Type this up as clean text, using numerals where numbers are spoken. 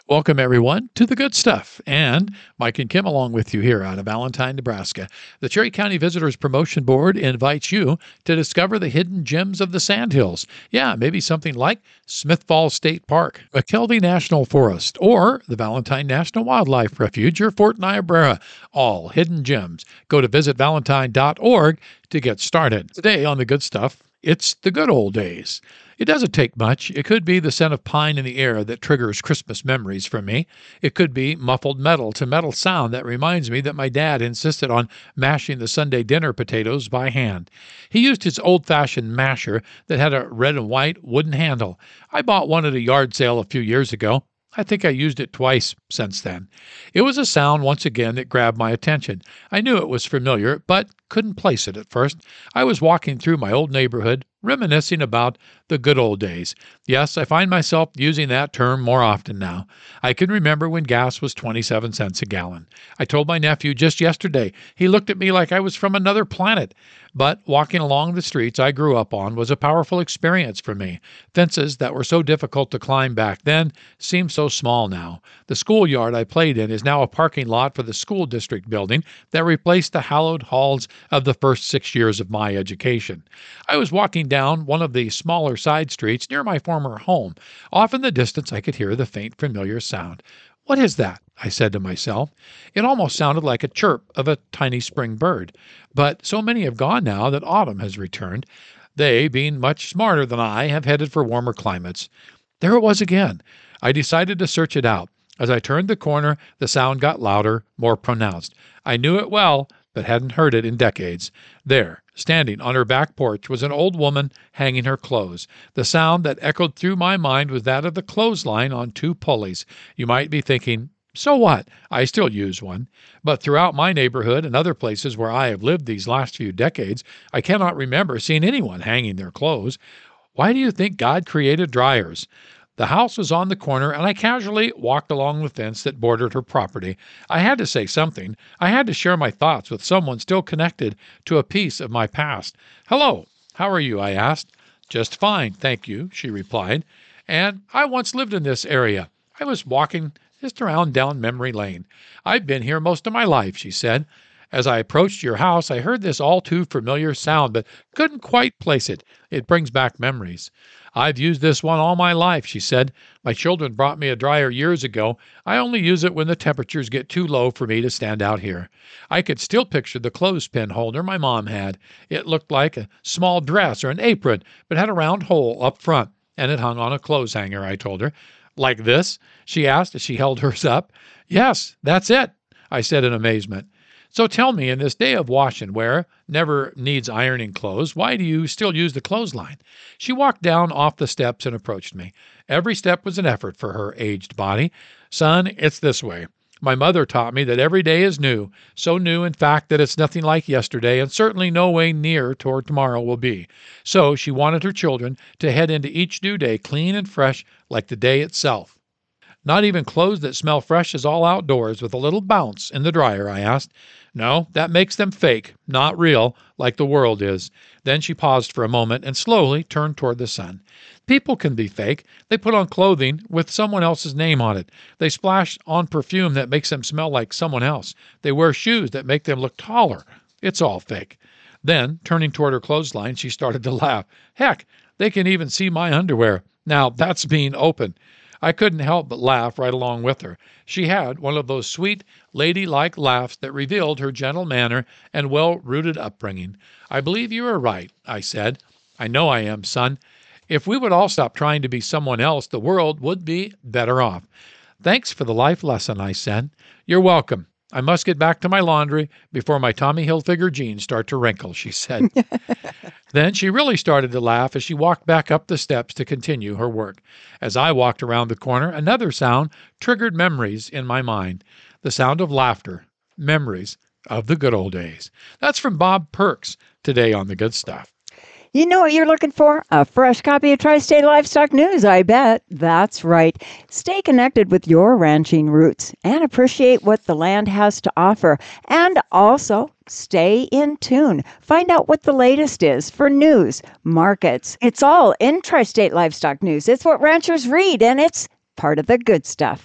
Welcome, everyone, to the good stuff. And Mike and Kim along with you here out of Valentine, Nebraska. The Cherry County Visitors Promotion Board invites you to discover the hidden gems of the Sandhills. Yeah, maybe something like Smith Falls State Park, McKelvey National Forest, or the Valentine National Wildlife Refuge, or Fort Niobrara. All hidden gems. Go to visitvalentine.org to get started. Today on the good stuff, it's the good old days. It doesn't take much. It could be the scent of pine in the air that triggers Christmas memories for me. It could be muffled metal to metal sound that reminds me that my dad insisted on mashing the Sunday dinner potatoes by hand. He used his old-fashioned masher that had a red and white wooden handle. I bought one at a yard sale a few years ago. I think I used it twice since then. It was a sound once again that grabbed my attention. I knew it was familiar, but couldn't place it at first. I was walking through my old neighborhood, reminiscing about the good old days. Yes, I find myself using that term more often now. I can remember when gas was 27 cents a gallon. I told my nephew just yesterday. He looked at me like I was from another planet. But walking along the streets I grew up on was a powerful experience for me. Fences that were so difficult to climb back then seem so small now. The schoolyard I played in is now a parking lot for the school district building that replaced the hallowed halls of the first 6 years of my education. I was walking down one of the smaller side streets near my former home. Off in the distance I could hear the faint familiar sound. "What is that?" I said to myself. It almost sounded like a chirp of a tiny spring bird. But so many have gone now that autumn has returned. They, being much smarter than I, have headed for warmer climates. There it was again. I decided to search it out. As I turned the corner, the sound got louder, more pronounced. I knew it well, but hadn't heard it in decades. There, standing on her back porch, was an old woman hanging her clothes. The sound that echoed through my mind was that of the clothesline on two pulleys. You might be thinking, so what? I still use one. But throughout my neighborhood and other places where I have lived these last few decades, I cannot remember seeing anyone hanging their clothes. Why do you think God created dryers? The house was on the corner, and I casually walked along the fence that bordered her property. I had to say something. I had to share my thoughts with someone still connected to a piece of my past. "Hello, how are you?" I asked. "Just fine, thank you," she replied. "And I once lived in this area. I was walking just around down memory lane. I've been here most of my life," she said. "As I approached your house, I heard this all too familiar sound, but couldn't quite place it. It brings back memories." "I've used this one all my life," she said. "My children brought me a dryer years ago. I only use it when the temperatures get too low for me to stand out here." I could still picture the clothespin holder my mom had. It looked like a small dress or an apron, but had a round hole up front, and it hung on a clothes hanger, I told her. "Like this?" she asked as she held hers up. "Yes, that's it," I said in amazement. "So tell me, in this day of wash and wear, never needs ironing clothes, why do you still use the clothesline?" She walked down off the steps and approached me. Every step was an effort for her aged body. "Son, it's this way. My mother taught me that every day is new, so new, in fact, that it's nothing like yesterday, and certainly no way near toward tomorrow will be. So she wanted her children to head into each new day clean and fresh like the day itself." "Not even clothes that smell fresh as all outdoors with a little bounce in the dryer?" I asked. "No, that makes them fake, not real, like the world is." Then she paused for a moment and slowly turned toward the sun. "People can be fake. They put on clothing with someone else's name on it. They splash on perfume that makes them smell like someone else. They wear shoes that make them look taller. It's all fake." Then, turning toward her clothesline, she started to laugh. "Heck, they can even see my underwear. Now, that's being open." I couldn't help but laugh right along with her. She had one of those sweet, lady-like laughs that revealed her gentle manner and well-rooted upbringing. "I believe you are right," I said. "I know I am, son. If we would all stop trying to be someone else, the world would be better off." "Thanks for the life lesson," I said. "You're welcome. I must get back to my laundry before my Tommy Hilfiger jeans start to wrinkle," she said. Then she really started to laugh as she walked back up the steps to continue her work. As I walked around the corner, another sound triggered memories in my mind. The sound of laughter. Memories of the good old days. That's from Bob Perks today on The Good Stuff. You know what you're looking for? A fresh copy of Tri-State Livestock News, I bet. That's right. Stay connected with your ranching roots and appreciate what the land has to offer. And also, stay in tune. Find out what the latest is for news, markets. It's all in Tri-State Livestock News. It's what ranchers read, and it's part of the good stuff.